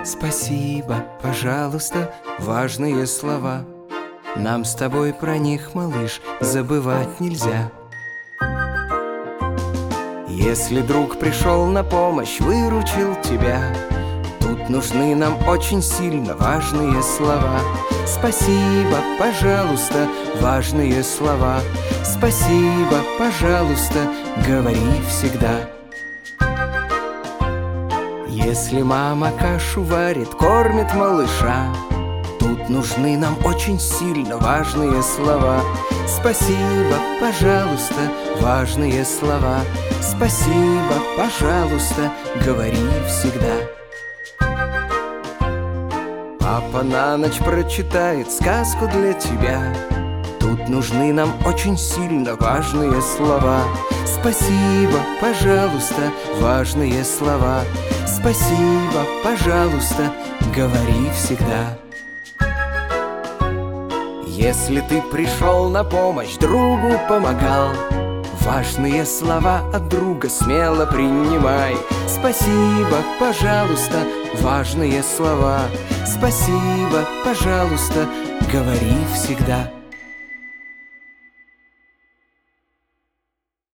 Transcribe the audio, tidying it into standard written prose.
Спасибо, пожалуйста, важные слова. Нам с тобой про них, малыш, забывать нельзя. Если друг пришел на помощь, выручил тебя, тут нужны нам очень сильно важные слова. Спасибо, пожалуйста, важные слова. Спасибо, пожалуйста, говори всегда. Если мама кашу варит, кормит малыша, тут нужны нам очень сильно важные слова. Спасибо, пожалуйста, важные слова. Спасибо, пожалуйста, говори всегда. Папа на ночь прочитает сказку для тебя, тут нужны нам очень сильно важные слова. Спасибо, пожалуйста, важные слова. Спасибо, пожалуйста, говори всегда. Если ты пришел на помощь, другу помогал, важные слова от друга смело принимай. Спасибо, пожалуйста, важные слова. Спасибо, пожалуйста, говори всегда.